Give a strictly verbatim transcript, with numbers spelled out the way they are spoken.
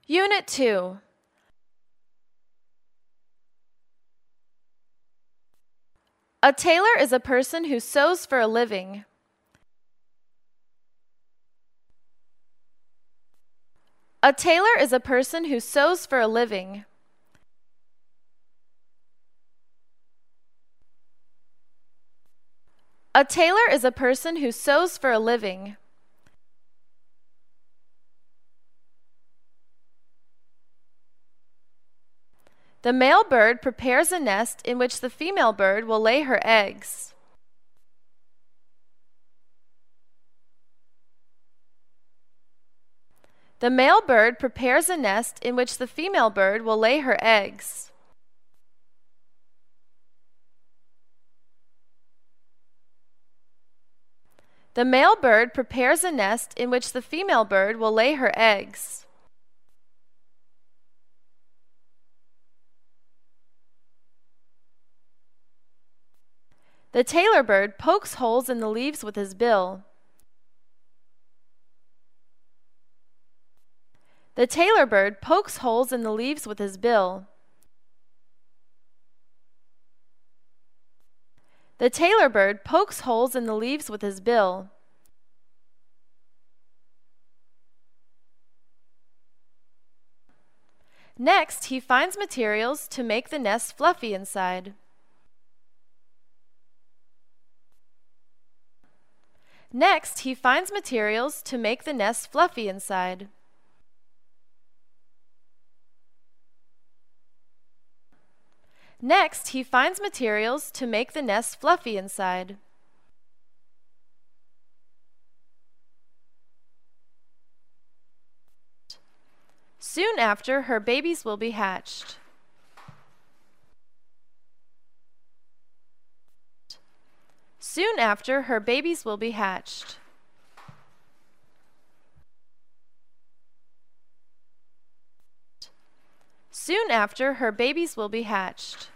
Unit two. A tailor is a person who sews for a living. A tailor is a person who sews for a living. A tailor is a person who sews for a living. The male bird prepares a nest in which the female bird will lay her eggs. The male bird prepares a nest in which the female bird will lay her eggs. The male bird prepares a nest in which the female bird will lay her eggs. The tailor bird pokes holes in the leaves with his bill. The tailor bird pokes holes in the leaves with his bill. The tailor bird pokes holes in the leaves with his bill. Next, he finds materials to make the nest fluffy inside. Next, he finds materials to make the nest fluffy inside. Next, he finds materials to make the nest fluffy inside. Soon after, her babies will be hatched. Soon after, her babies will be hatched. Soon after, her babies will be hatched.